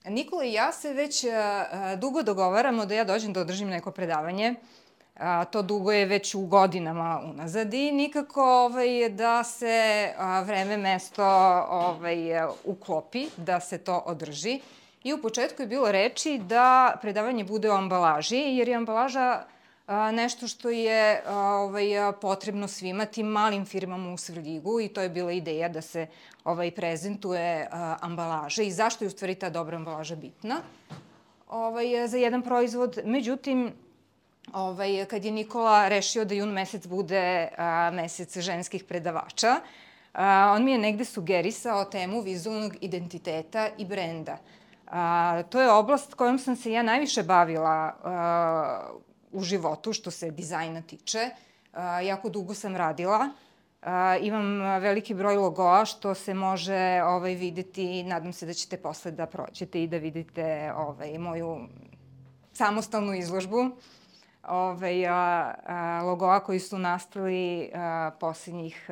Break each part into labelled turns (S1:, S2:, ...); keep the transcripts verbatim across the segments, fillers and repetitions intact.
S1: Nikola i ja se već dugo dogovaramo da ja dođem da održim neko predavanje. To dugo je već u godinama unazad i nikako ovaj, da se vreme, mesto ovaj, uklopi, da se to održi. I u početku je bilo reči da predavanje bude o ambalaži, jer je ambalaža nešto što je ovaj, potrebno svima tim malim firmama u Svrljigu i to je bila ideja da se ovaj, prezentuje ambalaža i zašto je u stvari ta dobra ambalaža bitna ovaj, za jedan proizvod. Međutim, ovaj, kad je Nikola rešio da jun mesec bude a, mesec ženskih predavača, a, on mi je negde sugerisao temu vizualnog identiteta i brenda. A, to je oblast kojom sam se ja najviše bavila a, u životu, što se dizajna tiče. A, jako dugo sam radila. A, imam veliki broj logoa što se može ovaj, videti. Nadam se da ćete posle da prođete i da vidite ovaj, moju samostalnu izložbu. Ove, a, a, logoa koji su nastali a, posljednjih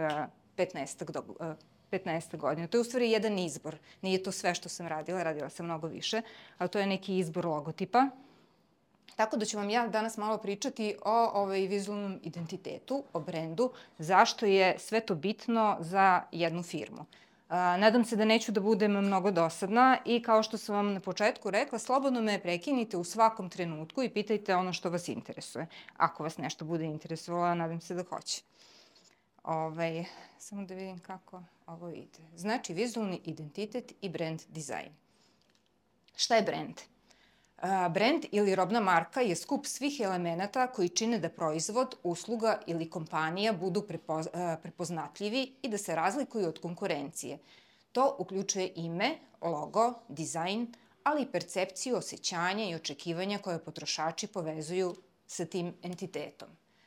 S1: petnaest godina. To je u stvari jedan izbor. Nije to sve što sam radila, radila sam mnogo više, ali to je neki izbor logotipa. Tako da ću vam ja danas malo pričati o ovaj, vizualnom identitetu, o brendu, zašto je sve to bitno za jednu firmu. A, nadam se da neću da budem mnogo dosadna i kao što sam vam na početku rekla, slobodno me prekinite u svakom trenutku i pitajte ono što vas interesuje. Ako vas nešto bude interesovalo, nadam se da hoće. Ovaj, samo da vidim kako ovo ide. Znači, vizualni identitet i brand dizajn. Šta je brand? Brand ili robna marka je skup svih elemenata koji čine da proizvod, usluga ili kompanija budu prepoznatljivi i da se razlikuju od konkurencije. To uključuje ime, logo, dizajn, ali i percepciju, osjećanja i očekivanja koje potrošači povezuju sa tim entitetom.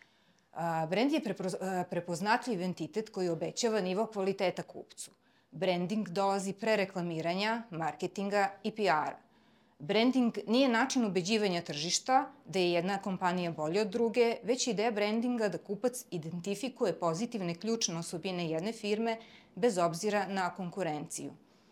S1: Brand je prepoznatljiv entitet koji obećava nivo kvaliteta kupcu. Branding dolazi pre reklamiranja, marketinga i P R-a. Branding nije način ubeđivanja tržišta da je jedna kompanija bolja od druge, već ideja brandinga da kupac identifikuje pozitivne ključne osobine jedne firme bez obzira na konkurenciju.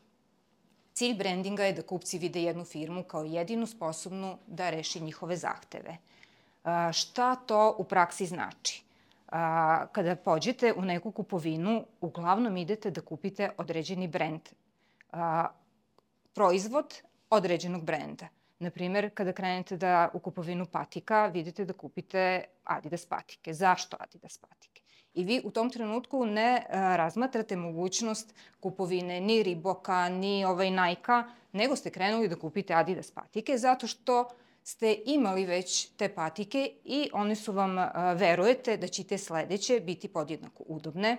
S1: Cilj brandinga je da kupci vide jednu firmu kao jedinu sposobnu da reši njihove zahteve. A, šta to u praksi znači? A, kada pođete u neku kupovinu, uglavnom idete da kupite određeni brend. A, proizvod određenog brenda. Naprimer, kada krenete da u kupovinu patika, vidite da kupite Adidas patike. Zašto Adidas patike? I vi u tom trenutku ne a, razmatrate mogućnost kupovine ni Reeboka, ni ovaj Nike-a, nego ste krenuli da kupite Adidas patike zato što ste imali već te patike i one su vam, a, verujete da će te sledeće biti podjednako udobne,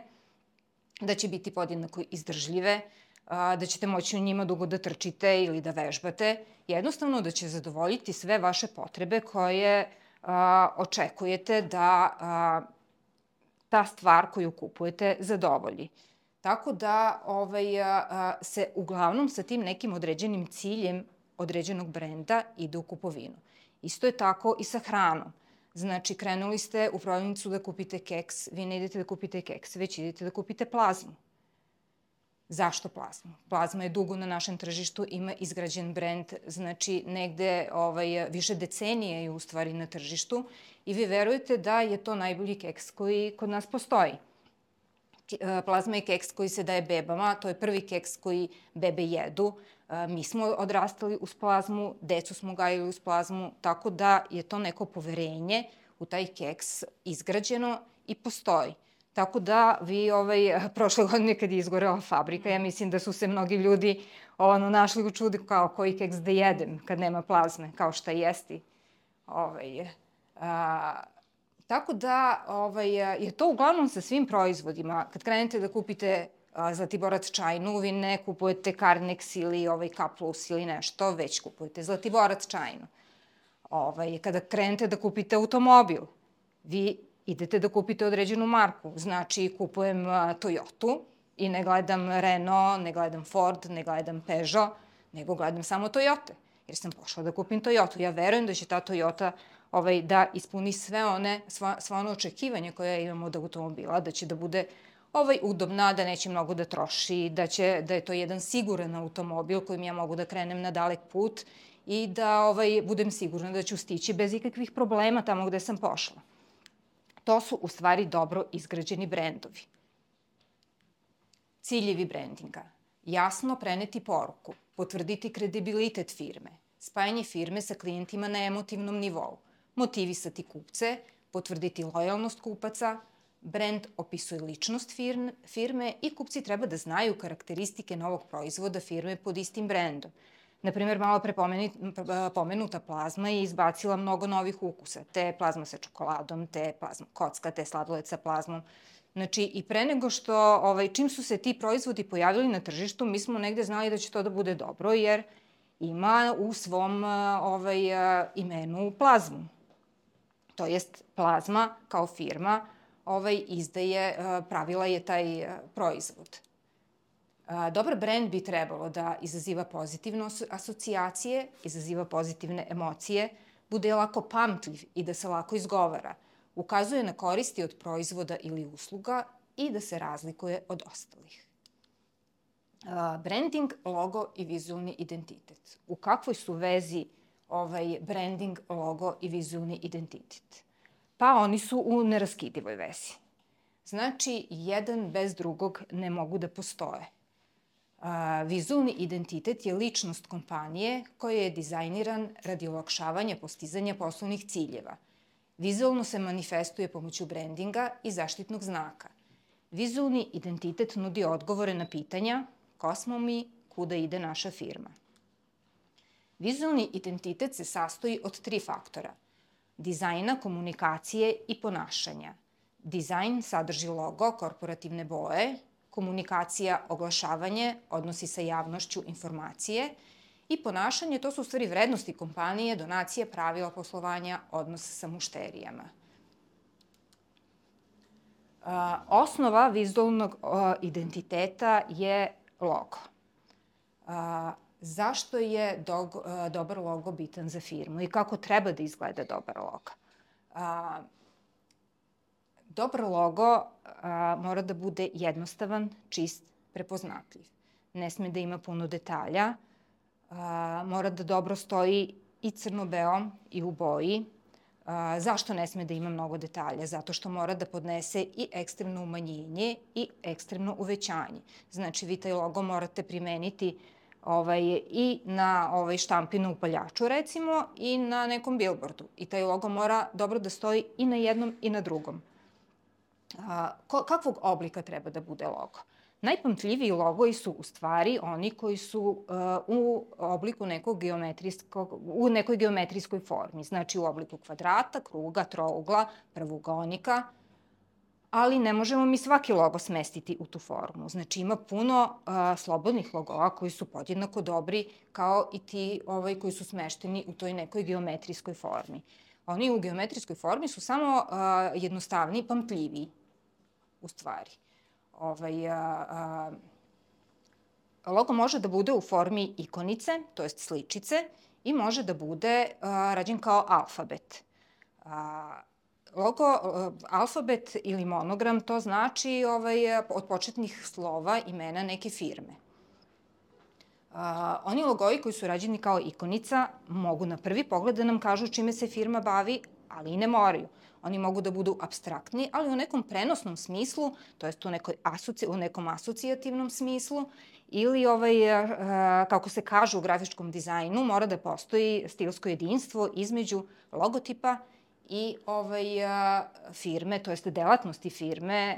S1: da će biti podjednako izdržljive, da ćete moći u njima dugo da trčite ili da vežbate, jednostavno da će zadovoljiti sve vaše potrebe koje a, očekujete da a, ta stvar koju kupujete zadovolji. Tako da ovaj, a, se uglavnom sa tim nekim određenim ciljem određenog brenda ide u kupovinu. Isto je tako i sa hranom. Znači, krenuli ste u prodavnicu da kupite keks, vi ne idete da kupite keks, već idete da kupite plazmu. Zašto plazmu? Plazma je dugo na našem tržištu, ima izgrađen brend, znači negde ovaj, više decenije je u stvari na tržištu i vi verujete da je to najbolji keks koji kod nas postoji. Plazma je keks koji se daje bebama, to je prvi keks koji bebe jedu. Mi smo odrastali uz plazmu, decu smo gajili uz plazmu, tako da je to neko poverenje u taj keks izgrađeno i postoji. Tako da vi ovaj, prošle godine kad je izgorela fabrika, ja mislim da su se mnogi ljudi ono, našli u čudi kao koji keks da jedem kad nema plazme, kao šta jesti. Ovaj, a, tako da ovaj, je to uglavnom sa svim proizvodima. Kad krenete da kupite a, Zlatiborac čajnu, vi ne kupujete Carnex ili ovaj, K plus ili nešto, već kupujete Zlatiborac čajnu. Ovaj, kada krenete da kupite automobil, vi idete da kupite određenu marku. Znači, kupujem uh, Toyotu i ne gledam Renault, ne gledam Ford, ne gledam Peugeot, nego gledam samo Toyota. Jer sam pošla da kupim Toyotu. Ja verujem da će ta Toyota ovaj, da ispuni sve one, sva, sva one očekivanja koje imamo od automobila, da će da bude ovaj, udobna, da neće mnogo da troši, da, će, da je to jedan siguran automobil kojim ja mogu da krenem na dalek put i da ovaj, budem sigurna da ću stići bez ikakvih problema tamo gde sam pošla. To su u stvari dobro izgrađeni brendovi. Ciljevi brendinga. Jasno preneti poruku, potvrditi kredibilitet firme, spajanje firme sa klijentima na emotivnom nivou, motivisati kupce, potvrditi lojalnost kupaca, brend opisuje ličnost firme i kupci treba da znaju karakteristike novog proizvoda firme pod istim brendom. Naprimer, malo pre pomenuta plazma je izbacila mnogo novih ukusa, te plazma sa čokoladom, te plazma kocka, te sladoled sa plazmom. Znači, i pre nego što, ovaj, čim su se ti proizvodi pojavili na tržištu, mi smo negde znali da će to da bude dobro, jer ima u svom ovaj, imenu plazmu. To jest, plazma kao firma ovaj, izdaje, pravila je taj proizvod. Dobar brend bi trebalo da izaziva pozitivne asocijacije, izaziva pozitivne emocije, bude lako pamtljiv i da se lako izgovara, ukazuje na koristi od proizvoda ili usluga i da se razlikuje od ostalih. Branding, logo i vizualni identitet. U kakvoj su vezi ovaj branding, logo i vizualni identitet? Pa oni su u neraskidivoj vezi. Znači, jedan bez drugog ne mogu da postoje. Vizualni identitet je ličnost kompanije koja je dizajniran radi olakšavanja postizanja poslovnih ciljeva. Vizualno se manifestuje pomoću brandinga i zaštitnog znaka. Vizualni identitet nudi odgovore na pitanja ko smo mi, kuda ide naša firma. Vizualni identitet se sastoji od tri faktora. Dizajna, komunikacije i ponašanja. Dizajn sadrži logo, korporativne boje, komunikacija, oglašavanje, odnosi sa javnošću, informacije i ponašanje, to su u stvari vrednosti kompanije, donacije, pravila poslovanja, odnos sa mušterijama. Osnova vizualnog identiteta je logo. Zašto je dobar logo bitan za firmu i kako treba da izgleda dobar logo? Dobar logo mora da bude jednostavan, čist, prepoznatljiv. Ne sme da ima puno detalja, mora da dobro stoji i crno-beo i u boji. Zašto ne sme da ima mnogo detalja? Zato što mora da podnese i ekstremno umanjenje i ekstremno uvećanje. Znači, vi taj logo morate primeniti i na štampinu upaljaču, recimo, i na nekom billboardu. I taj logo mora dobro da stoji i na jednom i na drugom. Kakvog oblika treba da bude logo? Najpamtljiviji logoji su u stvari oni koji su u obliku nekog geometrijskog, u nekoj geometrijskoj formi. Znači u obliku kvadrata, kruga, trougla, pravougaonika, ali ne možemo mi svaki logo smestiti u tu formu. Znači ima puno slobodnih logova koji su podjednako dobri kao i ti koji su smešteni u toj nekoj geometrijskoj formi. Oni u geometrijskoj formi su samo jednostavniji i pamtljiviji, u stvari. Logo može da bude u formi ikonice, to jest sličice, i može da bude rađen kao alfabet. Logo, alfabet ili monogram, to znači od početnih slova imena neke firme. Oni logoji koji su rađeni kao ikonica mogu na prvi pogled da nam kažu čime se firma bavi, ali i ne moraju. Oni mogu da budu apstraktni, ali u nekom prenosnom smislu, to jest u nekom asocijativnom smislu, ili, kako se kaže u grafičkom dizajnu, mora da postoji stilsko jedinstvo između logotipa i firme, to jest delatnosti firme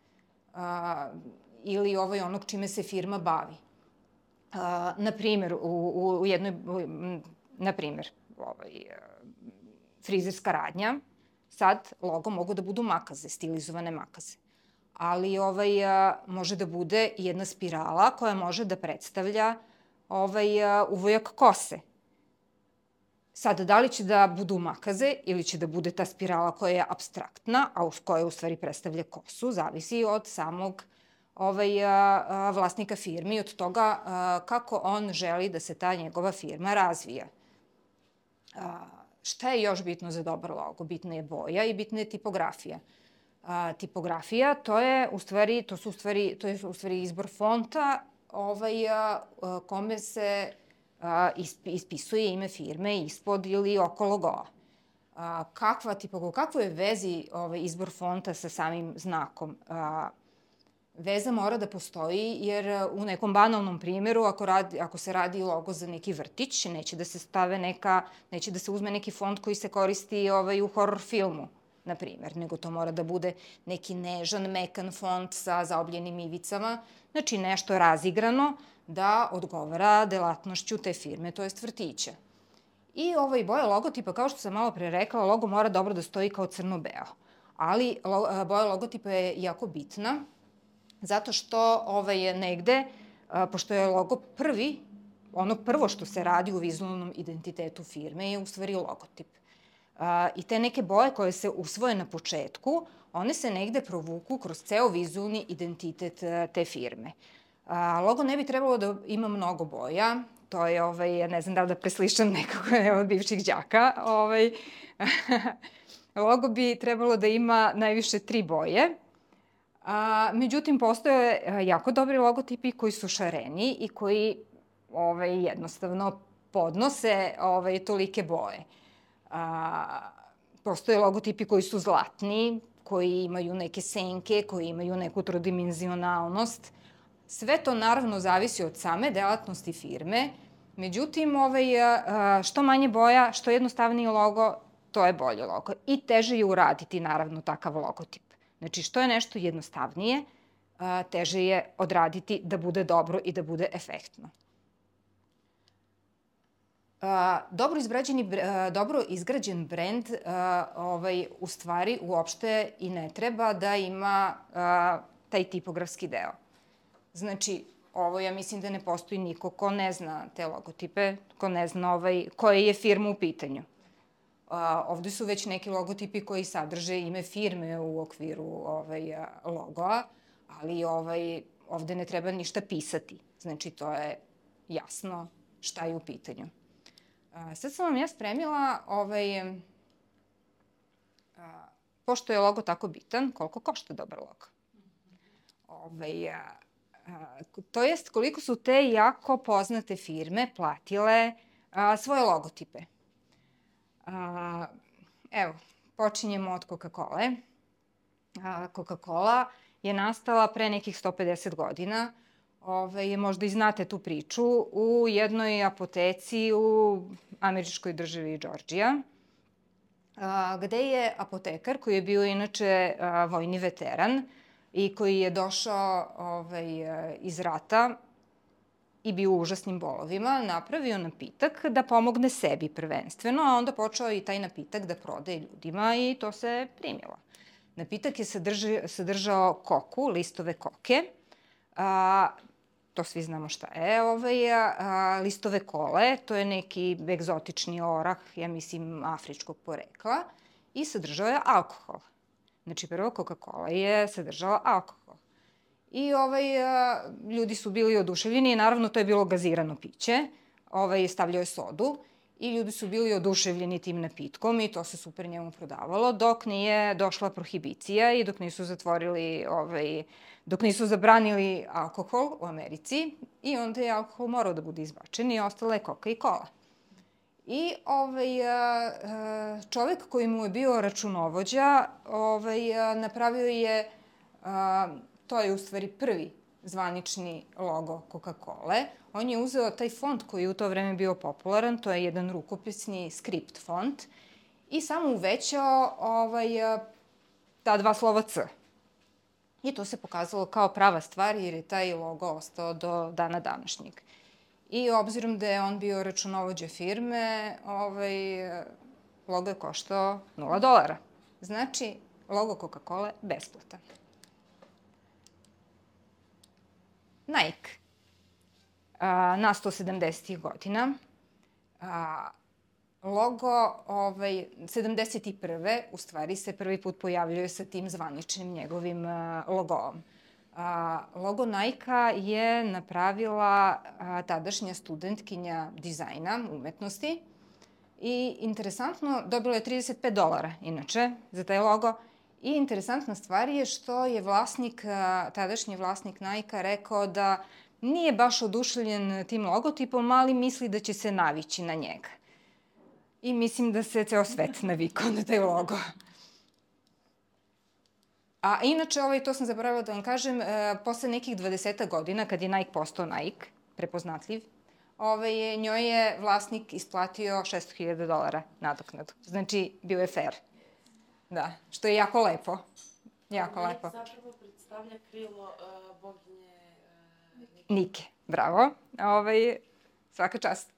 S1: ili onog čime se firma bavi. Na primjer, u jednoj, na primjer, frizerska radnja, sad logo mogu da budu makaze, stilizovane makaze. Ali može da bude jedna spirala koja može da predstavlja uvojak kose. Sad, da li će da budu makaze ili će da bude ta spirala koja je apstraktna, a koja u stvari predstavlja kosu, zavisi od samog vlasnika firme i od toga kako on želi da se ta njegova firma razvija. Šta je još bitno za dobar logo? Bitna je boja i bitna je tipografija. a, tipografija, to je u stvari, to su u stvari, to je u stvari izbor fonta ovaj, a, a, kome se a, ispisuje ime firme ispod ili oko logoa. A, kakva tipografija, kakvo je vezi ovaj, izbor fonta sa samim znakom? A, Veza mora da postoji, jer u nekom banalnom primjeru, ako, radi, ako se radi logo za neki vrtić, neće da se stave neka, neće da se uzme neki font koji se koristi ovaj, u horror filmu, na primjer, nego to mora da bude neki nežan, mekan font sa zaobljenim ivicama, znači nešto razigrano da odgovara delatnošću te firme, to jest vrtića. I ovaj boja logotipa, kao što sam malo pre rekla, logo mora dobro da stoji kao crno-beo, ali lo, boja logotipa je jako bitna, zato što ovaj, negde, a, pošto je logo prvi, ono prvo što se radi u vizualnom identitetu firme je u stvari logotip. A, I te neke boje koje se usvoje na početku, one se negde provuku kroz ceo vizualni identitet a, te firme. A, logo ne bi trebalo da ima mnogo boja, to je, ovaj, ne znam da li da preslišam nekako od bivših đaka, ovaj, logo bi trebalo da ima najviše tri boje. A, međutim, postoje jako dobri logotipi koji su šareni i koji ovaj, jednostavno podnose ovaj, tolike boje. A, postoje logotipi koji su zlatni, koji imaju neke senke, koji imaju neku trodimenzionalnost. Sve to naravno zavisi od same delatnosti firme. Međutim, ovaj, a, što manje boja, što jednostavniji logo, to je bolje logo. I teže je uraditi naravno takav logotip. Znači, što je nešto jednostavnije, teže je odraditi da bude dobro i da bude efektno. Dobro, izgrađeni, dobro izgrađen brend ovaj, u stvari uopšte i ne treba da ima taj tipografski deo. Znači, ovo ja mislim da ne postoji niko ko ne zna te logotipe, ko ne zna ovaj, koja je firma u pitanju. A, ovde su već neki logotipi koji sadrže ime firme u okviru ovaj, logoa, ali ovaj, ovde ne treba ništa pisati. Znači, to je jasno šta je u pitanju. A, sad sam vam ja spremila, ovaj, a, pošto je logo tako bitan, koliko košta dobar logo. Ovaj, a, a, to jest koliko su te jako poznate firme platile a, svoje logotipe. A, evo, počinjemo od Coca-Cole. Coca-Cola je nastala pre nekih sto pedeset godina. Ove, možda i znate tu priču, u jednoj apoteci u američkoj državi Georgija, a, gde je apotekar, koji je bio inače a, vojni veteran i koji je došao ovaj, iz rata i bio u užasnim bolovima, napravio napitak da pomogne sebi prvenstveno, a onda počeo i taj napitak da prodaje ljudima i to se primilo. Napitak je sadrži, sadržao koku, listove koke, a, to svi znamo šta je, ovaj, a, listove kole, to je neki egzotični orah, ja mislim, afričkog porekla, i sadržao je alkohol. Znači, prvo Coca-Cola je sadržala alkohol. I ovaj, a, ljudi su bili oduševljeni i naravno to je bilo gazirano piće, ovaj, stavljao je sodu i ljudi su bili oduševljeni tim napitkom i to se super njemu prodavalo dok nije došla prohibicija i dok nisu zatvorili, ovaj, dok nisu zabranili alkohol u Americi i onda je alkohol morao da bude izbačen i ostala je koka i kola. I ovaj, a, a, čovek koji mu je bio računovođa ovaj, a, napravio je, a, to je u stvari prvi zvanični logo Coca-Cole. On je uzeo taj font koji je u to vreme bio popularan, to je jedan rukopisni skript font, i samo uvećao ovaj, ta dva slova C. I to se pokazalo kao prava stvar jer je taj logo ostao do dana današnjeg. I obzirom da je on bio računovođa firme, ovaj, logo je koštao nula dolara. Znači, logo Coca-Cola besplatan. Nike. A, nasto sedamdesetih godina. A, logo ovaj, sedamdeset prve u stvari se prvi put pojavljuje sa tim zvaničnim njegovim a, logoom. A, logo Nike-a je napravila a, tadašnja studentkinja dizajna, umetnosti, i interesantno, dobila je trideset pet dolara, inače, za taj logo, I interesantna stvar je što je vlasnik, tadašnji vlasnik Nike-a rekao da nije baš oduševljen tim logotipom, ali misli da će se navići na njega. I mislim da se ceo svet navikao na taj logo. A inače, ovaj, to sam zaboravila da vam kažem, e, posle nekih dvadesetak godina, kad je Nike postao Nike, prepoznatljiv, ovaj, njoj je vlasnik isplatio šesto hiljada dolara nadoknadu. Znači, bio je fair. Da, što je jako lepo. Jako
S2: Nike
S1: lepo.
S2: zapravo predstavlja krilo uh, boginje uh, Nike.
S1: Nike, bravo. Ovaj, svaka čast.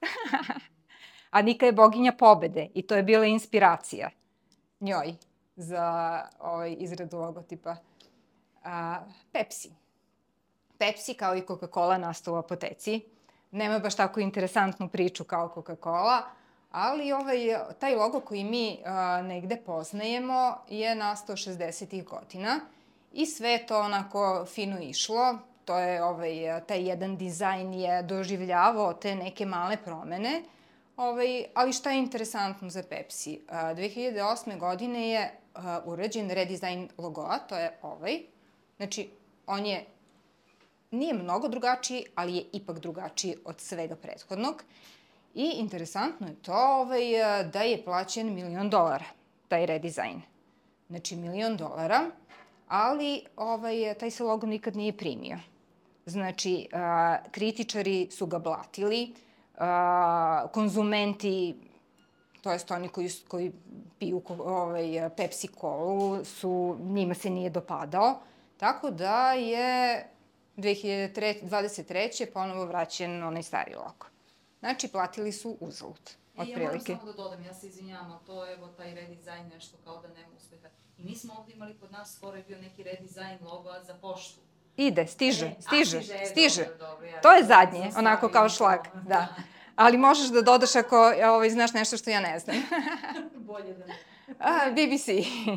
S1: A Nika je boginja pobede i to je bila inspiracija njoj za ovaj, izradu logotipa. A, Pepsi. Pepsi, kao i Coca-Cola, nastao u apoteci. Nema baš tako interesantnu priču kao Coca-Cola, ali ovaj, taj logo koji mi a, negde poznajemo je nastao šezdesetih godina i sve je to onako fino išlo. To je, ovaj, taj jedan dizajn je doživljavao te neke male promene. Ovaj, ali šta je interesantno za Pepsi? A, dve hiljade osme godine je a, urađen redizajn logoa, to je ovaj. Znači, on je, nije mnogo drugačiji, ali je ipak drugačiji od svega prethodnog. I interesantno je to ovaj, da je plaćen milion dolara, taj redizajn. Znači, milion dolara, ali ovaj, taj se logo nikad nije primio. Znači, a, kritičari su ga blatili, a, konzumenti, to jest oni koji, koji piju ovaj, Pepsi Colu, su, njima se nije dopadao. Tako da je dve hiljade dvadeset treće ponovo vraćen onaj stari logo. Znači, platili su uzalud, otprilike.
S3: Ja moram samo da dodam, ja se izvinjavam, ali to je evo taj redizajn nešto kao da nema uspeha. I mi smo ovde imali kod nas, skoro je bio neki redizajn logoa za poštu.
S1: Ide, stiže,
S3: E,
S1: stiže,
S3: a, stiže,
S1: stiže.
S3: dobro, dobro, ja
S1: To je
S3: sam
S1: zadnje,
S3: sam
S1: onako kao šlag,
S3: stavila to.
S1: da. Ali možeš da dodaš ako ovaj, znaš nešto što ja ne znam.
S3: Bolje da ne.
S1: A, B B C.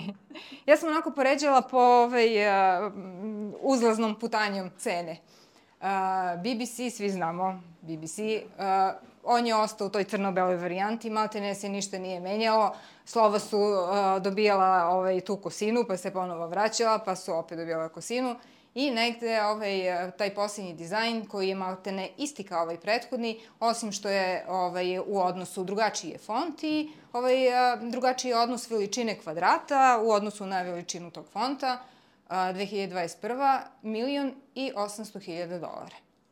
S1: Ja sam onako poređala po ovaj, uh, uzlaznom putanjom cene. Uh, B B C, svi znamo, B B C, uh, on je ostao u toj crno-beloj varijanti, maltene se ništa nije menjalo, slova su uh, dobijala ovaj, tu kosinu, pa se ponovo vraćala, pa su opet dobijala kosinu. I negde ovaj, taj posljednji dizajn koji je maltene isti kao ovaj prethodni, osim što je ovaj, u odnosu drugačiji je font i ovaj, drugačiji je odnos veličine kvadrata u odnosu na veličinu tog fonta. dve hiljade dvadeset prva milion i osamsto hiljada dolara.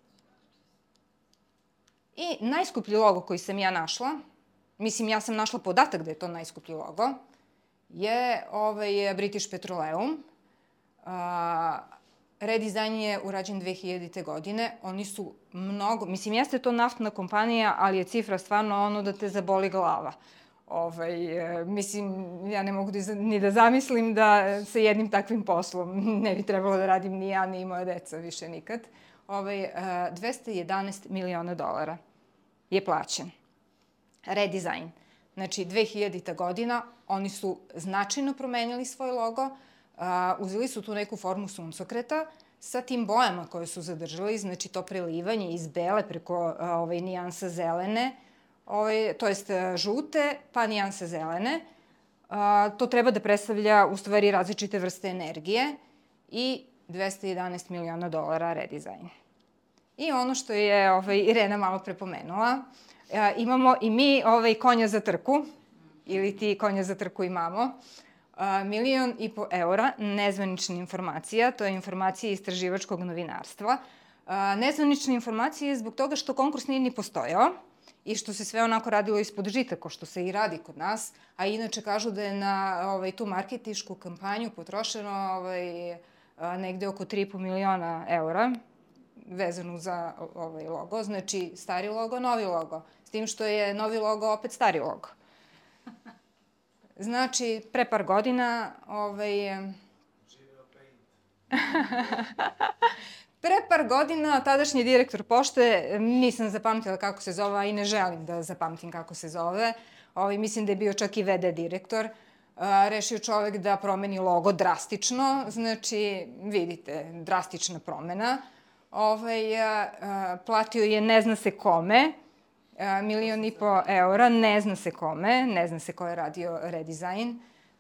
S1: I najskuplji logo koji sam ja našla, mislim ja sam našla podatak da je to najskuplji logo, je ovaj, British Petroleum. A, redizajn je urađen dve hiljadite. godine. Oni su mnogo, mislim jeste to naftna kompanija, ali je cifra stvarno ono da te zaboli glava. Ovaj, e, mislim, ja ne mogu da, ni da zamislim da sa jednim takvim poslom ne bi trebalo da radim ni ja, ni moja deca više nikad. Ovaj, e, dvesta jedanaest miliona dolara je plaćen. Redizajn. Znači, dve hiljadita. godina, oni su značajno promenili svoj logo, a, uzeli su tu neku formu suncokreta sa tim bojama koje su zadržali, znači to prelivanje iz bele preko a, ovaj, nijansa zelene, ovaj, to jest žute, pa nijansa zelene. A, to treba da predstavlja u stvari različite vrste energije i dvesta jedanaest miliona dolara redizajn. I ono što je ovaj, Irena malo prepomenula, a, imamo i mi ovaj, konja za trku, ili ti konja za trku imamo, a, milion i po eura, nezvanična informacija, to je informacija istraživačkog novinarstva. A, nezvanična informacija je zbog toga što konkurs nije ni postojao i što se sve onako radilo ispod žita, ko što se i radi kod nas, a inače kažu da je na ovaj, tu marketinšku kampanju potrošeno ovaj, a, negde oko tri i po miliona eura, vezanu za ovaj logo, znači stari logo, novi logo, s tim što je novi logo opet stari logo. Znači, pre par godina, ovaj, pre par godina tadašnji direktor pošte, nisam zapamtila kako se zove, a i ne želim da zapamtim kako se zove, ovaj, mislim da je bio čak i V D direktor, a, rešio čovek da promeni logo drastično, znači, vidite, drastična promena. Ovaj, a, a, platio je ne zna se kome, a, milion i po eura, ne zna se kome, ne zna se ko je radio redizajn.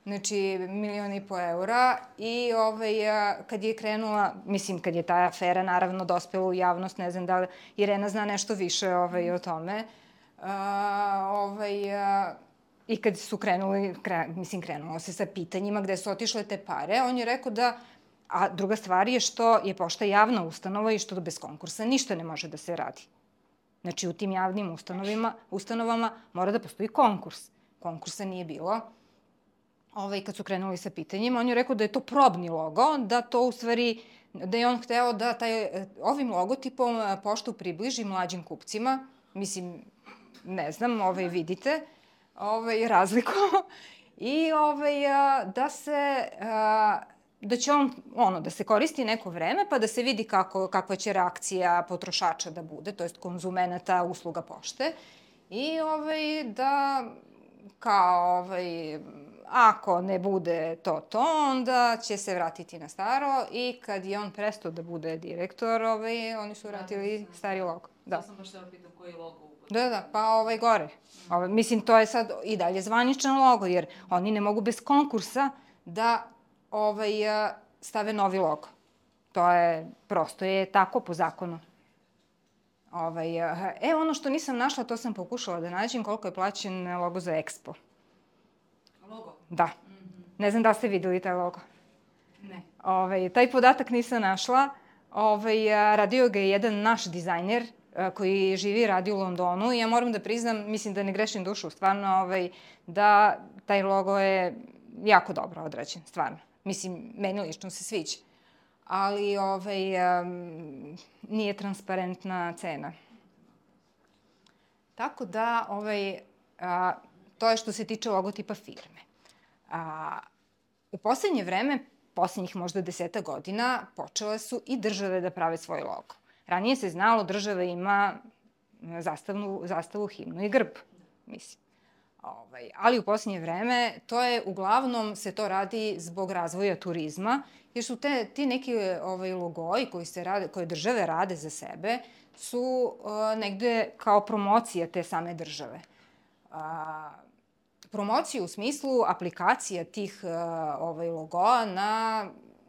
S1: znači milion i po eura i ovaj, a, kad je krenula, mislim kad je ta afera naravno dospela u javnost, ne znam da li Irena zna nešto više ovaj, o tome, a, ovaj, a, i kad su krenuli, kre, mislim krenulo se sa pitanjima gde su otišle te pare, on je rekao da, a druga stvar je što je pošta javna ustanova i što bez konkursa ništa ne može da se radi. Znači u tim javnim ustanovima, ustanovama mora da postoji konkurs. Konkursa nije bilo. Ovaj, kad su krenuli sa pitanjima, on je rekao da je to probni logo, da to u stvari, da je on hteo da taj, ovim logotipom poštu približi mlađim kupcima. Mislim, ne znam, ovaj, vidite ovaj, razliku. I ovaj, da se, da će on, ono, da se koristi neko vreme, pa da se vidi kako, kakva će reakcija potrošača da bude, to jest konzumenata usluga pošte. I ovaj, da, kao, ovaj, ako ne bude to to, onda će se vratiti na staro i kad je on prestao da bude direktor, ovaj, oni su vratili stari logo.
S3: Da. To sam baš teo pitam koji logo upad.
S1: Da, da, pa ovaj gore. Ovaj, mislim, to je sad i dalje zvaničan logo, jer oni ne mogu bez konkursa da ovaj, stave novi logo. To je, prosto je tako po zakonu. Ovaj, e, ono što nisam našla, to sam pokušala da nađem, koliko je plaćen logo za Expo.
S3: Logo?
S1: Da.
S3: Mm-hmm.
S1: Ne znam da ste videli taj logo.
S3: Ne.
S1: Ovaj, taj podatak nisam našla. Ovaj, radio ga je jedan naš dizajner koji živi i radi u Londonu i ja moram da priznam, mislim da ne grešim dušu, stvarno, ovaj, da taj logo je jako dobro odrađen, stvarno. Mislim, meni lično se sviđa. Ali ovaj, um, nije transparentna cena. Tako da, ovaj, a, to je što se tiče logotipa firme. A, u poslednje vreme, poslednjih možda deseta godina, počele su i države da prave svoj logo. Ranije se znalo, država ima zastavu, zastavu, himnu i grb, mislim. Ovaj, ali u poslednje vreme, to je, uglavnom se to radi zbog razvoja turizma, jer su te, ti neki ovaj, logoji koji se rade, koje države rade za sebe, su uh, negde kao promocija te same države. Uh, promocija u smislu aplikacija tih uh, ovaj, logoa na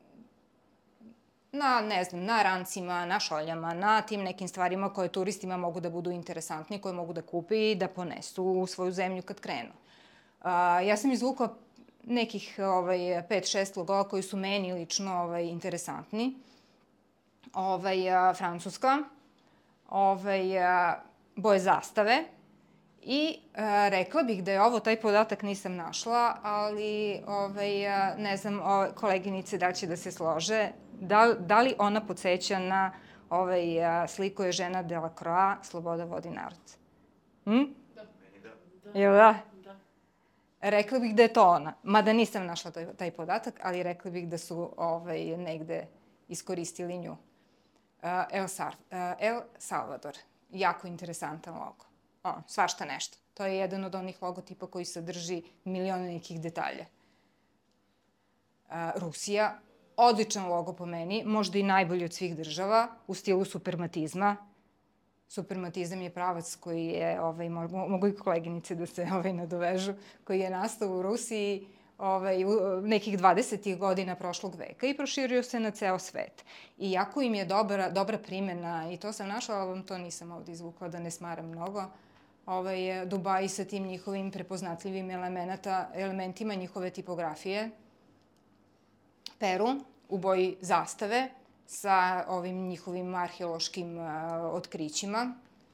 S1: na, ne znam, na rancima, na šoljama, na tim nekim stvarima koje turistima mogu da budu interesantni, koje mogu da kupi i da ponesu u svoju zemlju kad krenu. Uh, ja sam izvukla nekih ovaj, pet šest logoa koji su meni lično ovaj, interesantni. Ovaj, a, Francuska, ovaj, a, boje zastave i a, rekla bih da je ovo, taj podatak nisam našla, ali ovaj, a, ne znam, ove, koleginice da će da se slože, da, da li ona podsjeća na ovaj, a, sliku je žena Delacroix, Sloboda vodi narod. Hm?
S2: Da.
S1: Da. Jel da?
S2: Da.
S1: Rekla bih da je to ona, mada nisam našla taj, taj podatak, ali rekla bih da su ovaj, negde iskoristili nju. Uh, El, Sar, uh, El Salvador, jako interesantan logo. O, svašta nešto. To je jedan od onih logotipa koji sadrži milione nekih detalja. Uh, Rusija, odličan logo po meni, možda i najbolji od svih država, u stilu supermatizma. Supermatizam je pravac koji je, ovaj, mogu, mogu i koleginice da se ovaj, nadovežu, koji je nastao u Rusiji ovaj, u nekih dvadesetih godina prošlog veka i proširio se na ceo svet. I jako im je dobra, dobra primjena, i to sam našla, ali vam to nisam ovde izvukla da ne smaram mnogo, ovaj, Dubai sa tim njihovim prepoznatljivim elementima njihove tipografije. Peru u boji zastave, sa ovim njihovim arheološkim uh, otkrićima.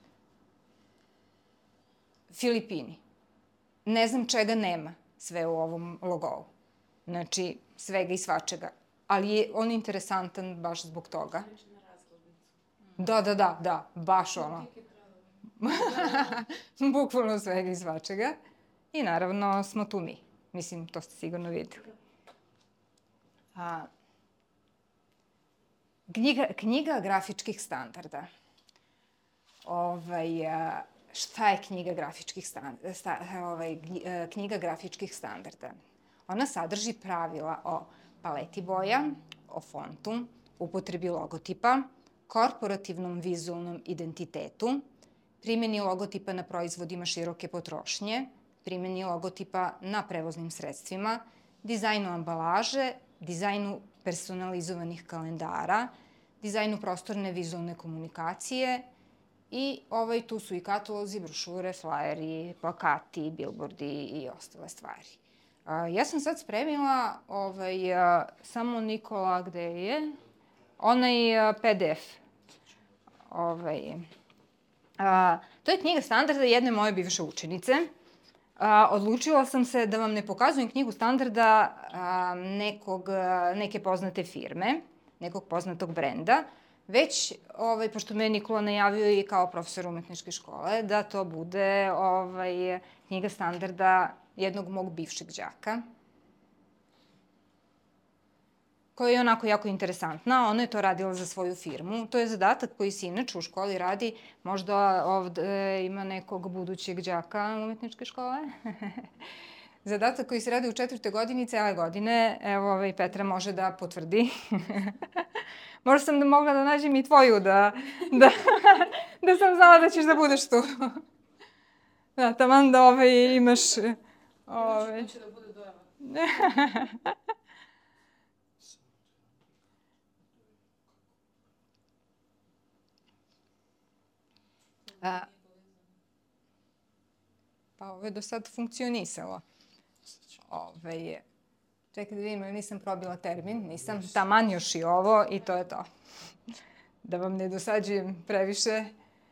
S1: Filipini. Ne znam čega nema sve u ovom logovu. Znači, svega i svačega. Ali je on interesantan baš zbog toga. Da, da, da, da, baš ono. Bukvalno svega i svačega. I naravno smo tu mi. Mislim, to ste sigurno videli. A, Knjiga, knjiga grafičkih standarda. Ovaj, a, šta je knjiga grafičkih standarda? Sta, ovaj, knjiga grafičkih standarda. Ona sadrži pravila o paleti boja, o fontu, upotrebi logotipa, korporativnom vizualnom identitetu, primjeni logotipa na proizvodima široke potrošnje, primjeni logotipa na prevoznim sredstvima, dizajnu ambalaže, dizajnu personalizovanih kalendara, dizajnu prostorne vizualne komunikacije i ovaj, tu su i katalozi, brošure, flajeri, plakati, bilbordi i ostale stvari. A, ja sam sad spremila ovaj, a, samo Nikola, gde je? Onaj a, P D F. Ovaj, a, to je knjiga standarda jedne moje bivše učenice. A, odlučila sam se da vam ne pokazujem knjigu standarda a, nekog, a, neke poznate firme, nekog poznatog brenda, već, ovaj, pošto me je Nikola najavio i kao profesor umetničke škole, da to bude ovaj, knjiga standarda jednog mog bivšeg đaka, koja je onako jako interesantna. Ona je to radila za svoju firmu. To je zadatak koji se inače u školi radi. Možda ovde ima nekog budućeg đaka umetničke škole. Zadatak koji se radi u četvrtoj godini cele godine. Evo, ovaj, Petra može da potvrdi. Možda sam da mogla da nađem i tvoju, da, da, da sam znala da ćeš da budeš tu. Da, taman da ovaj, imaš... Ovaj.
S2: Hoće da bude dojava.
S1: A, pa ovo je do sad funkcionisalo. Ove, čekaj da vidim, nisam probila termin, nisam, taman još i ovo i to je to. Da vam ne dosađujem previše.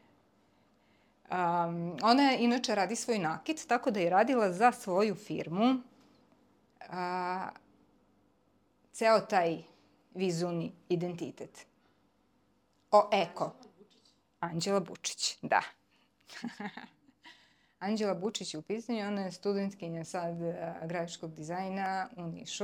S1: Um, ona inače radi svoj nakit, tako da je radila za svoju firmu a, ceo taj vizualni identitet. O eko. Anđela Bučić, da. Anđela Bučić je u pitanju, ona je studentkinja sad grafičkog dizajna u Nišu.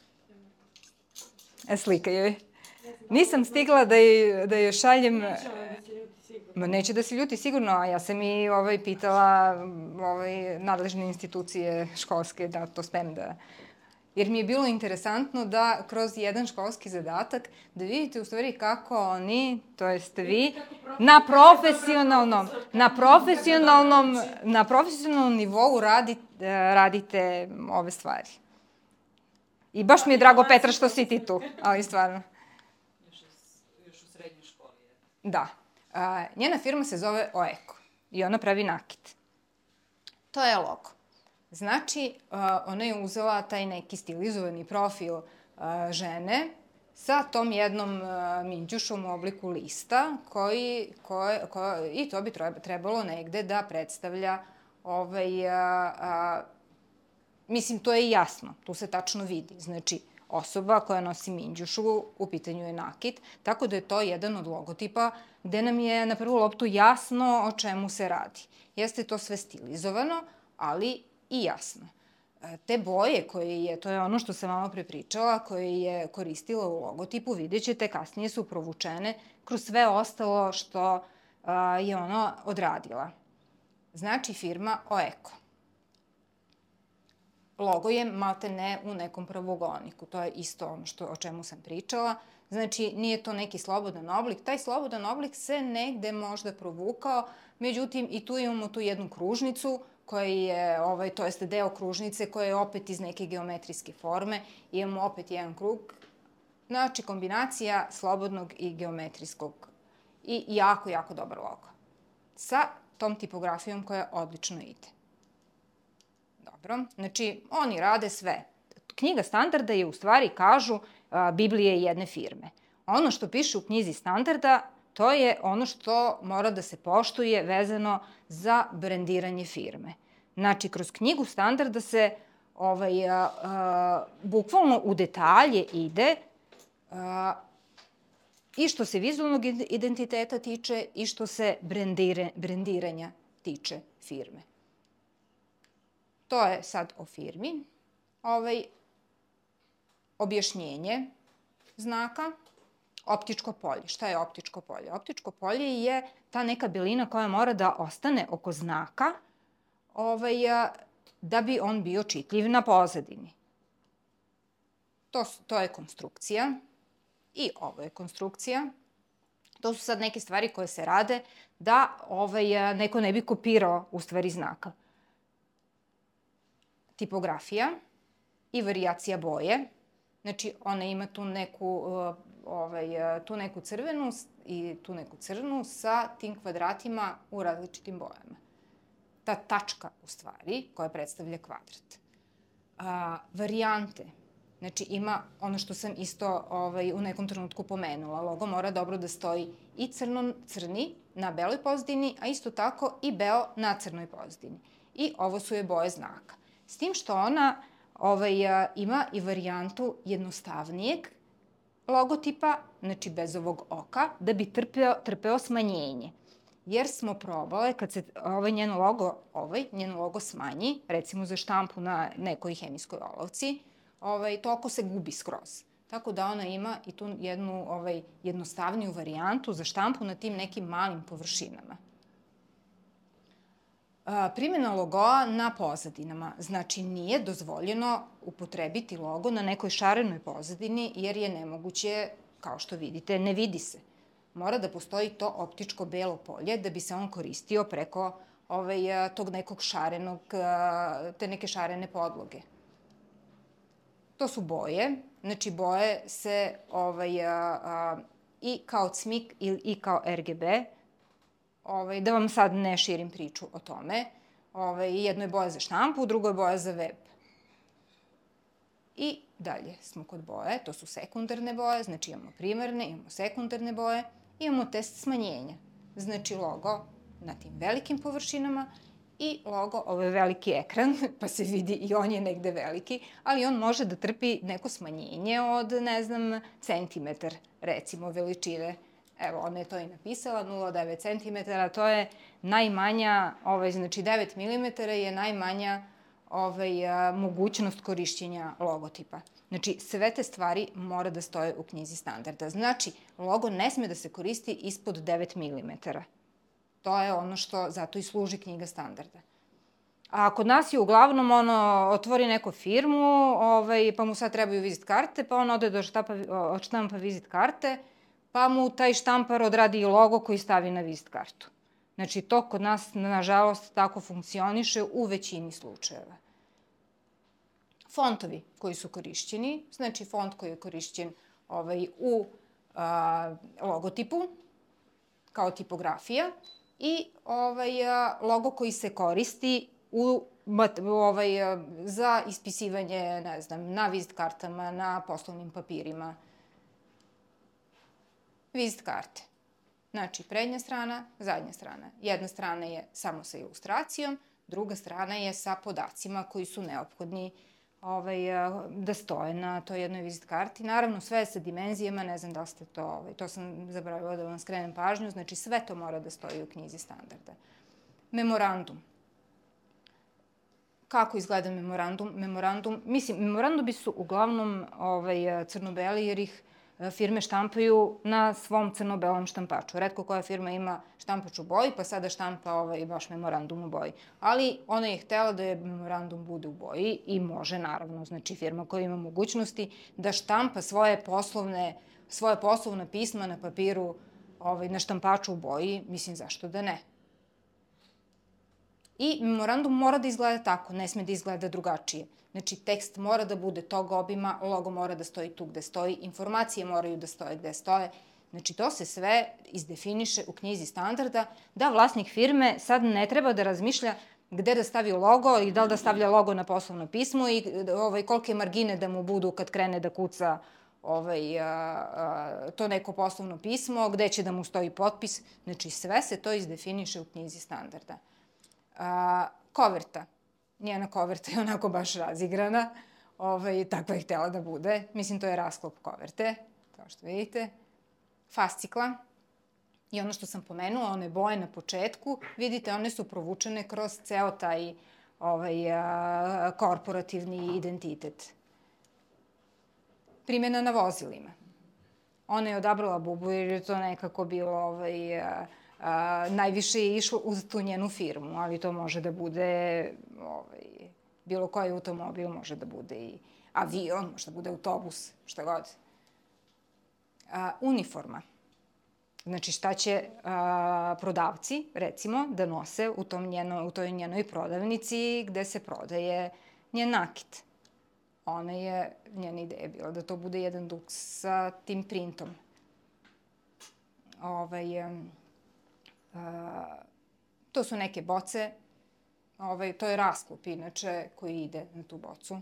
S1: E, slika joj. Nisam stigla da joj, da joj šaljem... Ma neće da se ljuti sigurno, a ja sam i ovaj, pitala ovaj, nadležne institucije školske da to smem da... Jer mi je bilo interesantno da kroz jedan školski zadatak da vidite u stvari kako oni, to jest vi, na profesionalnom, na profesionalnom, na profesionalnom nivou radi, radite ove stvari. I baš mi je drago, Petra, što si ti tu, ali stvarno.
S3: Još, još u srednjoj školi je.
S1: Da. A, njena firma se zove Oeko i ona pravi nakit. To je logo. Znači, uh, ona je uzela taj neki stilizovani profil uh, žene sa tom jednom uh, minđušom u obliku lista koji, koje, koje, i to bi trebalo negde da predstavlja ovaj, uh, uh, mislim, to je jasno, tu se tačno vidi. Znači, osoba koja nosi minđušu, u pitanju je nakit, tako da je to jedan od logotipa gde nam je na prvu loptu jasno o čemu se radi. Jeste to sve stilizovano, ali i jasno. Te boje koje je, to je ono što sam malo prepričala, koje je koristila u logotipu, vidjet ćete, kasnije su provučene kroz sve ostalo što a, je ona odradila. Znači, firma Oeko. Logo je malte ne u nekom pravogoniku, to je isto ono što, o čemu sam pričala. Znači, nije to neki slobodan oblik. Taj slobodan oblik se negde možda provukao, međutim, i tu imamo tu jednu kružnicu, koji je, ovaj, to jeste deo kružnice, koja je opet iz neke geometrijske forme. Imamo opet jedan krug. Znači, kombinacija slobodnog i geometrijskog. I jako, jako dobar logo. Sa tom tipografijom koja odlično ide. Dobro. Znači, oni rade sve. Knjiga standarda je, u stvari, kažu, a, Biblije jedne firme. Ono što piše u knjizi standarda, to je ono što mora da se poštuje vezano za brendiranje firme. Znači, kroz knjigu standarda se ovaj, a, a, bukvalno u detalje ide a, i što se vizualnog identiteta tiče i što se brendire, brendiranja tiče firme. To je sad o firmi. Ovaj, objašnjenje znaka. Optičko polje. Šta je optičko polje? Optičko polje je ta neka belina koja mora da ostane oko znaka ovaj, da bi on bio čitljiv na pozadini. To, to je konstrukcija. I ovo je konstrukcija. To su sad neke stvari koje se rade da ovaj, neko ne bi kopirao u stvari znaka. Tipografija. i varijacija boje. Znači, ona ima tu neku, ovaj, tu neku crvenu i tu neku crnu sa tim kvadratima u različitim bojama. Ta tačka, u stvari, koja predstavlja kvadrat. A, varijante. Znači, ima ono što sam isto ovaj, u nekom trenutku pomenula. Logo mora dobro da stoji i crno-crni na beloj pozadini, a isto tako i beo na crnoj pozadini. I ovo su je boje znaka. S tim što ona ovaj, ima i varijantu jednostavnijeg logotipa, znači bez ovog oka, da bi trpeo, trpeo smanjenje. Jer smo probale, kad se ovaj njen logo, ovaj njen logo smanji, recimo za štampu na nekoj hemijskoj olovci, ovaj, to oko se gubi skroz. Tako da ona ima i tu jednu ovaj, jednostavniju varijantu za štampu na tim nekim malim površinama. A, primjena logoa na pozadinama. Znači, nije dozvoljeno upotrebiti logo na nekoj šarenoj pozadini, jer je nemoguće, kao što vidite, ne vidi se. Mora da postoji to optičko belo polje da bi se on koristio preko ovaj, tog nekog šarenog, te neke šarene podloge. To su boje. Znači, boje se ovaj, a, a, i kao cmik i, i kao er ge be. Ovaj, da vam sad ne širim priču o tome. Ovaj, jedno je boja za štampu, drugo je boja za web. I dalje smo kod boje, to su sekundarne boje, znači imamo primarne, imamo sekundarne boje, imamo test smanjenja. Znači logo na tim velikim površinama i logo, ovo je veliki ekran, pa se vidi i on je negde veliki, ali on može da trpi neko smanjenje od, ne znam, centimetar, recimo, veličine. Evo, ona je to i napisala, nula zarez devet centimetara, to je najmanja, ovaj, znači devet milimetara je najmanja ovaj, a, mogućnost korišćenja logotipa. Znači, sve te stvari mora da stoje u knjizi standarda. Znači, logo ne sme da se koristi ispod devet milimetara. To je ono što zato i služi knjiga standarda. A kod nas je uglavnom ono, otvori neku firmu, ovaj, pa mu sad trebaju vizit karte, pa on ode do štapa, odštampa vizit karte, pa mu taj štampar odradi i logo koji stavi na vizit kartu. Znači, to kod nas, nažalost, tako funkcioniše u većini slučajeva. Fontovi koji su korišćeni, znači font koji je korišćen ovaj, u a, logotipu, kao tipografija, i ovaj, a, logo koji se koristi u, ovaj, a, za ispisivanje, ne znam, na vizit kartama, na poslovnim papirima. Vizit karte. Znači, prednja strana, zadnja strana. Jedna strana je samo sa ilustracijom, druga strana je sa podacima koji su neophodni ovaj, da stoje na toj jednoj vizit karti. Naravno, sve je sa dimenzijama, ne znam da li ste to, ovaj, to sam zaboravila da vam skrenem pažnju, znači sve to mora da stoji u knjizi standarda. Memorandum. Kako izgleda memorandum? Memorandum, mislim, memorandumi su uglavnom ovaj, crno-beli jer ih firme štampaju na svom crno-belom štampaču. Retko koja firma ima štampač u boji, pa sada štampa ovaj, baš memorandum u boji. Ali ona je htela da je memorandum bude u boji i može, naravno, znači firma koja ima mogućnosti da štampa svoje poslovne, svoje poslovna pisma na papiru, ovaj, na štampaču u boji, mislim, zašto da ne? I memorandum mora da izgleda tako, ne sme da izgleda drugačije. Znači, tekst mora da bude tog obima, logo mora da stoji tu gde stoji, informacije moraju da stoje gde stoje. Znači, to se sve izdefiniše u knjizi standarda, da vlasnik firme sad ne treba da razmišlja gde da stavi logo i da li da stavlja logo na poslovno pismo i ovaj, kolike margine da mu budu kad krene da kuca ovaj, a, a, to neko poslovno pismo, gde će da mu stoji potpis. Znači, sve se to izdefiniše u knjizi standarda. A, koverta. Njena koverta je onako baš razigrana. Ovaj, takva je htela da bude. Mislim, to je rasklop koverte, kao što vidite. Fascikla. I ono što sam pomenula, one boje na početku, vidite, one su provučene kroz ceo taj ovaj, a, korporativni identitet. Primjena na vozilima. Ona je odabrala bubu jer je to nekako bilo ovaj, a, a, najviše je išlo uz tu njenu firmu, ali to može da bude ovaj, bilo koji automobil, može da bude i avion, može da bude autobus, šta god. A, uniforma. Znači, šta će a, prodavci, recimo, da nose u, tom njeno, u toj njenoj prodavnici gde se prodaje njen nakit. ona je, njena ideja bila da to bude jedan duks sa tim printom. Ovaj, um, a, to su neke boce, ovaj, to je rasklop inače koji ide na tu bocu.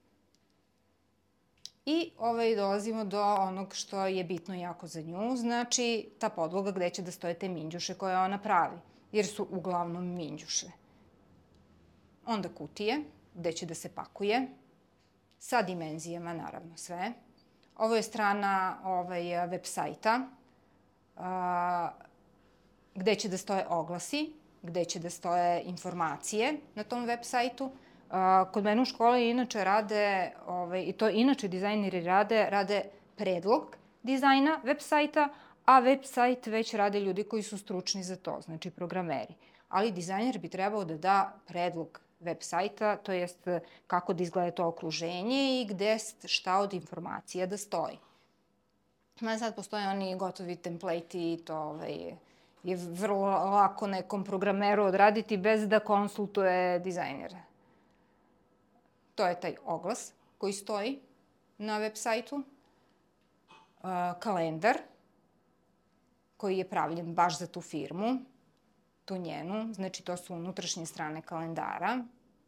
S1: I ovaj, dolazimo do onog što je bitno jako za nju, znači ta podloga gde će da stoje te minđuše koje ona pravi, jer su uglavnom minđuše. Onda kutije, gde će da se pakuje, sa dimenzijama, naravno sve. Ovo je strana ovaj, web sajta, a, gde će da stoje oglasi, gde će da stoje informacije na tom web sajtu. A, kod mene u školi inače rade, ovaj, i to inače dizajneri rade, rade predlog dizajna web sajta, a web sajt već rade ljudi koji su stručni za to, znači programeri. Ali dizajner bi trebao da da predlog web sajta, to jest kako da izgleda to okruženje i gde šta od informacija da stoji. Ma sad postoje oni gotovi template i to ovaj, je vrlo lako nekom programeru odraditi bez da konsultuje dizajnera. To je taj oglas koji stoji na web sajtu. Uh, kalendar koji je pravljen baš za tu firmu, tu njenu, znači to su unutrašnje strane kalendara.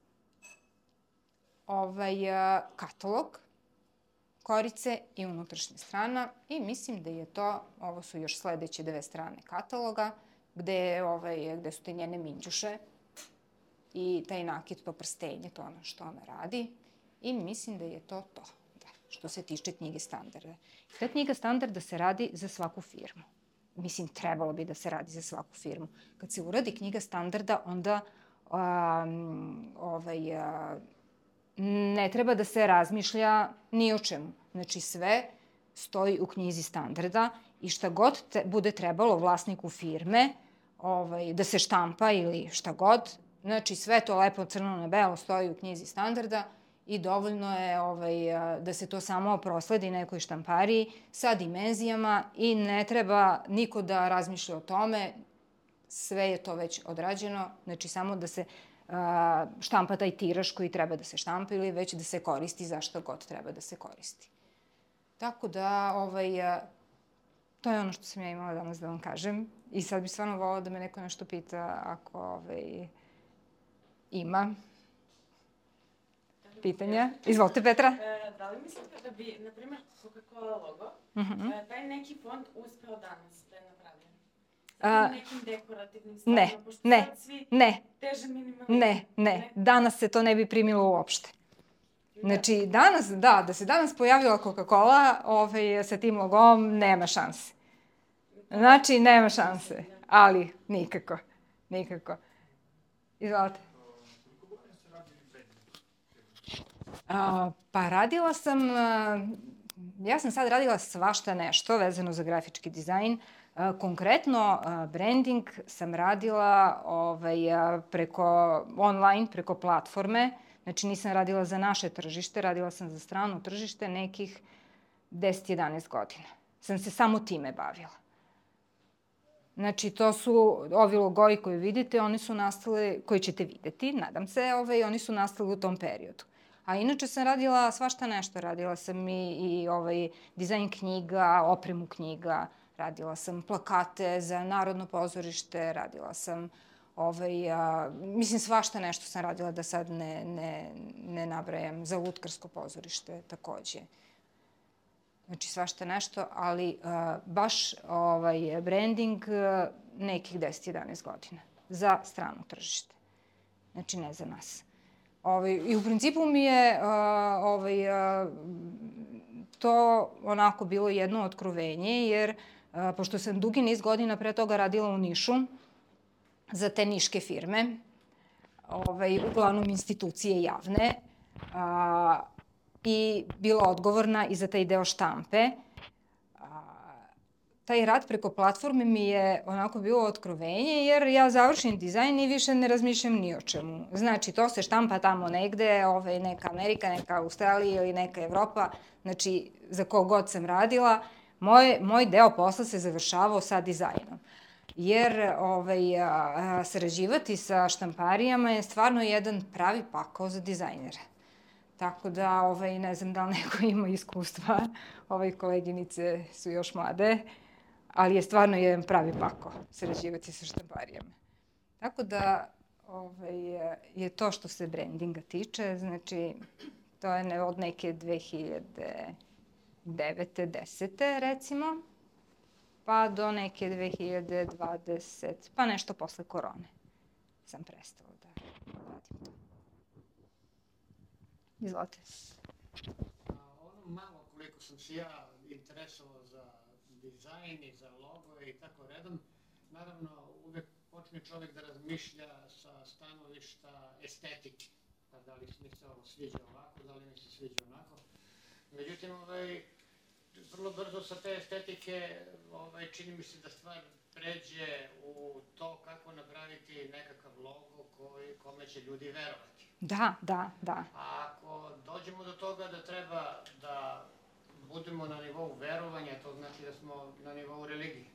S1: Ovaj, uh, katalog, korice i unutrašnja strana i mislim da je to, ovo su još sledeće dve strane kataloga, gde, ovaj, gde su te njene minđuše i taj nakit po prstenje, to ono što ona radi. I mislim da je to to, da, što se tiče knjige standarda. Ta knjiga standarda se radi za svaku firmu. Mislim, trebalo bi da se radi za svaku firmu. Kad se uradi knjiga standarda, onda um, ovaj, uh, ne treba da se razmišlja ni o čemu. Znači, sve stoji u knjizi standarda i šta god te, bude trebalo vlasniku firme ovaj, da se štampa ili šta god, znači sve to lepo crno na belo stoji u knjizi standarda i dovoljno je ovaj, da se to samo prosledi nekoj štampariji sa dimenzijama i ne treba niko da razmišlja o tome, sve je to već odrađeno, znači samo da se a, štampa taj tiraž koji treba da se štampa ili već da se koristi za što god treba da se koristi. Tako da, ovaj, a, to je ono što sam ja imala danas da vam kažem i sad bi stvarno volila da me neko nešto pita ako ovaj, ima pitanja. Izvolite, Petra.
S2: E, da li mislite da bi, na primjer, Coca-Cola logo,
S1: Mm-hmm.
S2: e, taj neki fond uspeo danas da je napravljen?
S1: A,
S2: Sa nekim dekorativnim stavima,
S1: ne,
S2: pošto
S1: ne,
S2: sad svi
S1: ne,
S2: teže minimalizam.
S1: ne, ne. Danas se to ne bi primilo uopšte. Znači, danas, da, da se danas pojavila Coca-Cola ovaj, sa tim logom, nema šanse. Znači, nema šanse, ali nikako, nikako. Izvolite. A, pa radila sam, a, ja sam sad radila svašta nešto vezano za grafički dizajn. A, konkretno, a, branding sam radila ovaj, a, preko online, preko platforme. Znači nisam radila za naše tržište, radila sam za strano tržište nekih deset do jedanaest godina. Sam se samo time bavila. Znači, to su ovi logoji koje vidite, oni su nastali, koji ćete videti, nadam se, ovaj, oni su nastali u tom periodu. A inače sam radila svašta nešto. Radila sam i, i ovaj, dizajn knjiga, opremu knjiga, radila sam plakate za Narodno pozorište, radila sam, ovaj, a, mislim, svašta nešto sam radila da sad ne, ne, ne nabrajam, za Lutkarsko pozorište takođe. Znači, svašta nešto, ali a, baš ovaj, branding a, nekih deset do jedanaest godina za strano tržište. Znači, ne za nas. Ovaj, I u principu mi je a, ovaj, a, to onako bilo jedno otkrovenje, jer a, pošto sam dugi niz godina pre toga radila u Nišu za te niške firme, ovaj, uglavnom institucije javne, a, i bila odgovorna i za taj deo štampe. A, taj rad preko platforme mi je onako bilo otkrovenje, jer ja završim dizajn i više ne razmišljam ni o čemu. Znači, to se štampa tamo negde, ovaj, neka Amerika, neka Australija ili neka Evropa, znači, za kog god sam radila, moj, moj deo posla se završavao sa dizajnom. Jer ovaj, a, a, sarađivati sa štamparijama je stvarno jedan pravi pakao za dizajnera. Tako da, ovaj, ne znam da li neko ima iskustva, ovaj, koleginice su još mlade, ali je stvarno jedan pravi pakao sarađivati sa štamparijama. Tako da, ovaj, je to što se brandinga tiče, znači, to je ne, od neke dve hiljade devete. desete recimo, pa do neke dve hiljade dvadesete. pa nešto posle korone sam prestala da radim to. Izvolite.
S4: Ono malo koliko sam se ja interesovao za dizajn i za logo i tako redom, naravno uvek počne čovek da razmišlja sa stanovišta estetike. Pa da li mi se ovo sviđa ovako, da li mi se sviđa onako. Međutim, ovaj, vrlo brzo sa te estetike ovaj, čini mi se da stvar pređe u to kako napraviti nekakav logo koji, kome će ljudi verovati.
S1: Da, da, da.
S4: A ako dođemo do toga da treba da budemo na nivou verovanja, to znači da smo na nivou religije.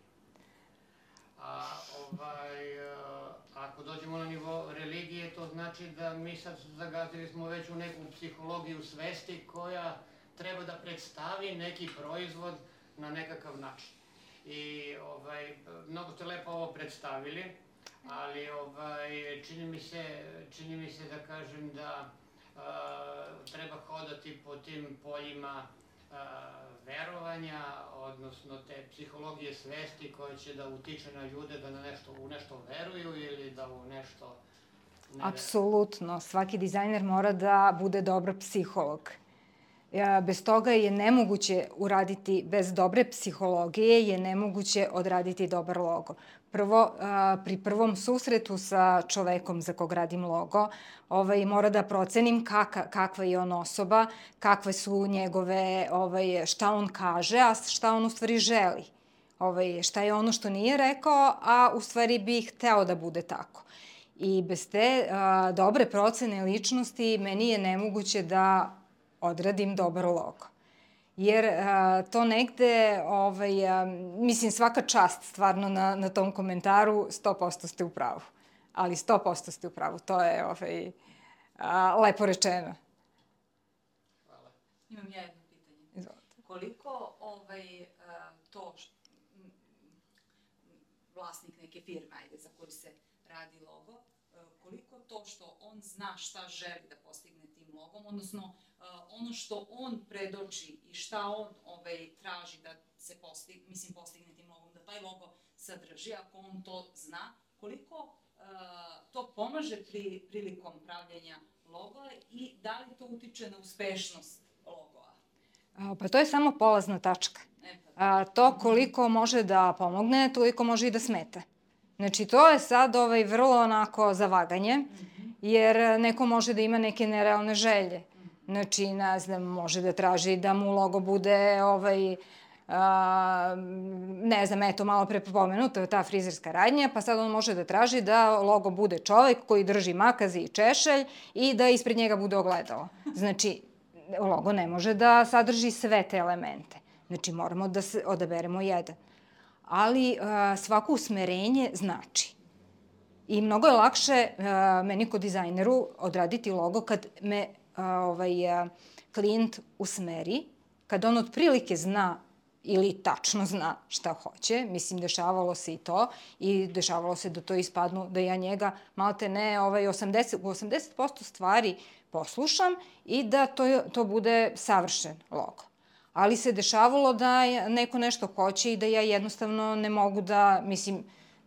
S4: A ovaj, ako dođemo na nivo religije, to znači da mi sad zagazili smo već u neku psihologiju svesti koja treba da predstavi neki proizvod na nekakav način. I ovaj, mnogo ste lepo ovo predstavili, ali ovaj, čini mi se, čini mi se da kažem da a, treba hodati po tim poljima a, verovanja, odnosno te psihologije svesti koja će da utiče na ljude da na nešto, u nešto veruju ili da u nešto ne veruju.
S1: Apsolutno. Svaki dizajner mora da bude dobar psiholog. Bez toga je nemoguće uraditi, bez dobre psihologije je nemoguće odraditi dobar logo. Prvo, pri prvom susretu sa čovekom za kog radim logo, ovaj, mora da procenim kaka, kakva je on osoba, kakve su njegove, ovaj, šta on kaže, a šta on u stvari želi. Ovaj, šta je ono što nije rekao, a u stvari bi hteo da bude tako. I bez te a, dobre procene ličnosti meni je nemoguće da odradim dobar logo. Jer a, to negde, ovaj, a, mislim, svaka čast stvarno na, na tom komentaru, sto posto ste u pravu. Ali sto posto ste u pravu, to je ovaj, a, lepo rečeno.
S4: Hvala.
S3: Imam ja jedno pitanje.
S1: Izvolite.
S3: Koliko ovaj, to š, vlasnik neke firme, ajde, za koju se radi logo, koliko to što on zna šta želi da postigne tim logom, odnosno ono što on predoči i šta on ovaj, traži da se postigne, mislim, postigne tim logom, da taj logo sadrži, ako on to zna, koliko uh, to pomaže pri, prilikom pravljenja logoa i da li to utiče na uspešnost logoa?
S1: A, pa to je samo polazna tačka. A, to koliko može da pomogne, toliko može i da smeta. Znači, to je sad ovaj, vrlo onako zavaganje, jer neko može da ima neke nerealne želje. Znači, ne znam, može da traži da mu logo bude, ovaj, a, ne znam, eto, malo pre pomenuta ta frizerska radnja, pa sad on može da traži da logo bude čovek koji drži makazi i češelj i da ispred njega bude ogledalo. Znači, logo ne može da sadrži sve te elemente. Znači, moramo da se odaberemo jedan. Ali a, svako usmerenje znači. I mnogo je lakše a, meni kod dizajneru odraditi logo kad me ovaj, klijent usmeri, kad on otprilike zna ili tačno zna šta hoće, mislim, dešavalo se i to, i dešavalo se da to ispadnu, da ja njega malte ne ovaj, osamdeset, u osamdeset posto stvari poslušam i da to, to bude savršen logo. Ali se dešavalo da neko nešto hoće i da ja jednostavno ne mogu da, mislim,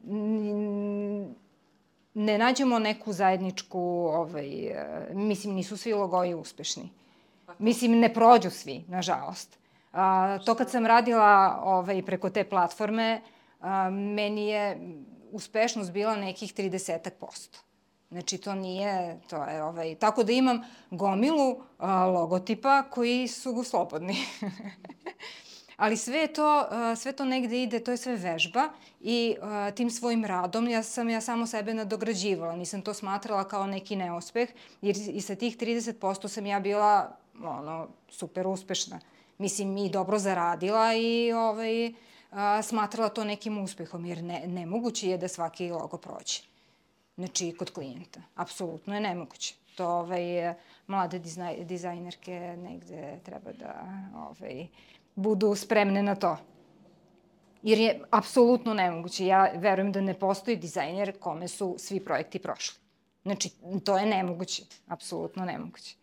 S1: ne nađemo neku zajedničku, ovaj, mislim, nisu svi logoji uspešni. Mislim, ne prođu svi, nažalost. A, to kad sam radila ovaj, preko te platforme, a, meni je uspešnost bila nekih trideset posto. Znači, to nije, to je, ovaj, tako da imam gomilu a, logotipa koji su slobodni. Ali sve to, sve to negde ide, to je sve vežba i uh, tim svojim radom ja sam ja samo sebe nadograđivala. Nisam to smatrala kao neki neuspeh, jer i sa tih trideset posto sam ja bila ono, super uspešna. Mislim, i dobro zaradila i ovaj, uh, smatrala to nekim uspehom, jer ne, nemoguće je da svaki logo prođe. Znači, kod klijenta. Apsolutno je nemoguće. što ovaj, mlade dizaj, dizajnerke negde treba da ovaj, budu spremne na to. Jer je apsolutno nemoguće. Ja verujem da ne postoji dizajner kome su svi projekti prošli. Znači, to je nemoguće. Apsolutno nemoguće.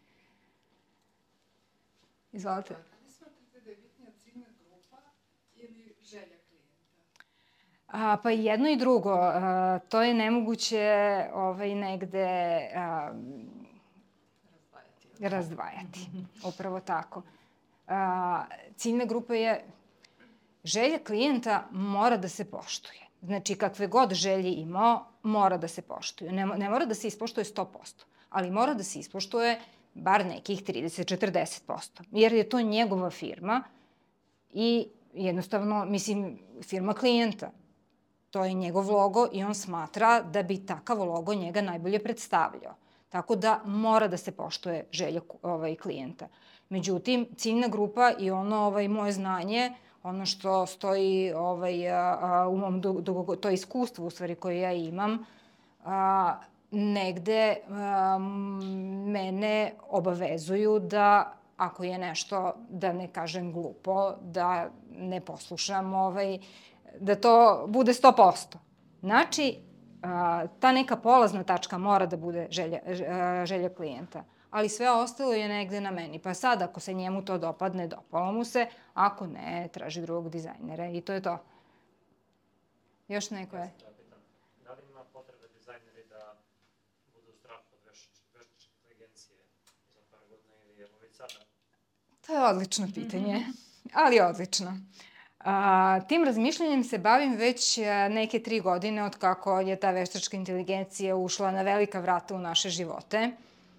S1: Izvolite.
S5: Kada smatrate da je bitnija ciljna grupa ili želja klijenta?
S1: A, pa i jedno i drugo. A, to je nemoguće ovaj, negde a,
S2: Razdvajati.
S1: razdvajati. Upravo tako. A, ciljna grupa je... Želja klijenta mora da se poštuje. Znači, kakve god želje imao, mora da se poštuju. Ne, ne mora da se ispoštuje sto posto, ali mora da se ispoštuje bar nekih trideset do četrdeset posto. Jer je to njegova firma i jednostavno, mislim, firma klijenta. To je njegov logo i on smatra da bi takav logo njega najbolje predstavljao. Tako da mora da se poštuje želja ovaj, klijenta. Međutim, ciljna grupa i ono ovaj, moje znanje, ono što stoji ovaj, a, a, u mom dugo, to iskustvo u stvari koje ja imam, a, negde a, mene obavezuju da ako je nešto, da ne kažem glupo, da ne poslušam, ovaj, da to bude sto posto. Znači, a, ta neka polazna tačka mora da bude želja, želja klijenta. Ali sve ostalo je negde na meni. Pa sad, ako se njemu to dopadne, dopalo mu se, ako ne, traži drugog dizajnera i to je to. Još neko je?
S6: Da li ima potrebe dizajneri da budu u strahu od veštačke inteligencije za par godina ili evo već sada?
S1: To je odlično pitanje, ali odlično. A, tim razmišljanjem se bavim već neke tri godine od kako je ta veštačka inteligencija ušla na velika vrata u naše živote.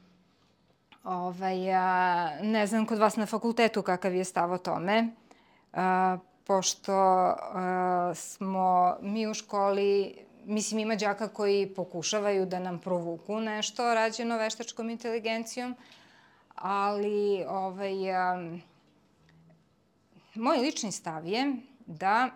S1: Ovaj, a, ne znam kod vas na fakultetu kakav je stav o tome, a, pošto a, smo mi u školi, mislim ima đaka koji pokušavaju da nam provuku nešto rađeno veštačkom inteligencijom, ali ovaj, a, moj lični stav je da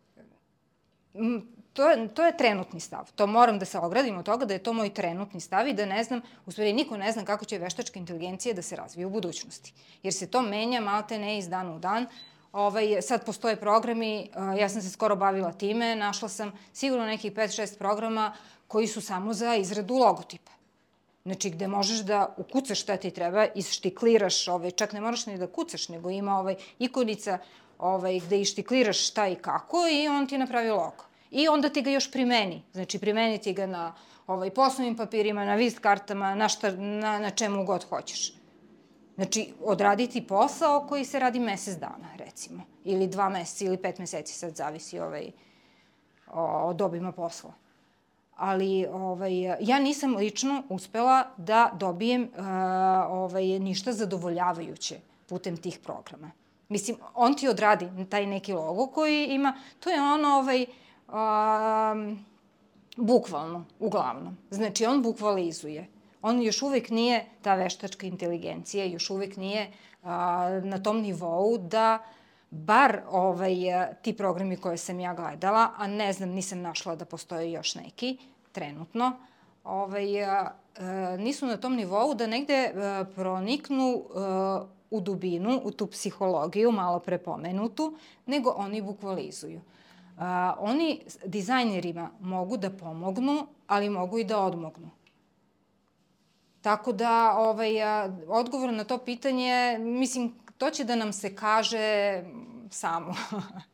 S1: m, To je, to je trenutni stav. To moram da se ogradim od toga da je to moj trenutni stav i da ne znam, u stvari niko ne zna kako će veštačka inteligencija da se razvije u budućnosti. Jer se to menja malte ne iz dana u dan. Ovaj, sad postoje programi, ja sam se skoro bavila time, našla sam sigurno nekih pet šest programa koji su samo za izradu logotipa. Znači, gde možeš da ukucaš šta ti treba, ištikliraš, ovaj, čak ne moraš ni da kucaš, nego ima ovaj, ikonica ovaj, gde ištikliraš šta i kako i on ti napravi logo. I onda ti ga još primeni. Znači, primeniti ga na ovaj, poslovnim papirima, na vizit kartama, na, šta, na, na čemu god hoćeš. Znači, odraditi posao koji se radi mesec dana, recimo. Ili dva meseca, ili pet meseci, sad zavisi ovaj, od obima posla. Ali ovaj, ja nisam lično uspela da dobijem uh, ovaj, ništa zadovoljavajuće putem tih programa. Mislim, on ti odradi taj neki logo koji ima, to je ono, ovaj, um, bukvalno, uglavnom. Znači, on bukvalizuje. On još uvek nije, ta veštačka inteligencija, još uvek nije uh, na tom nivou da bar ovaj, ti programi koje sam ja gledala, a ne znam, nisam našla da postoje još neki, trenutno, ovaj, uh, nisu na tom nivou da negde uh, proniknu uh, u dubinu, u tu psihologiju, malo prepomenutu, nego oni bukvalizuju. Uh, oni dizajnerima mogu da pomognu, ali mogu i da odmognu. Tako da, ovaj, odgovor na to pitanje, mislim, to će da nam se kaže samo.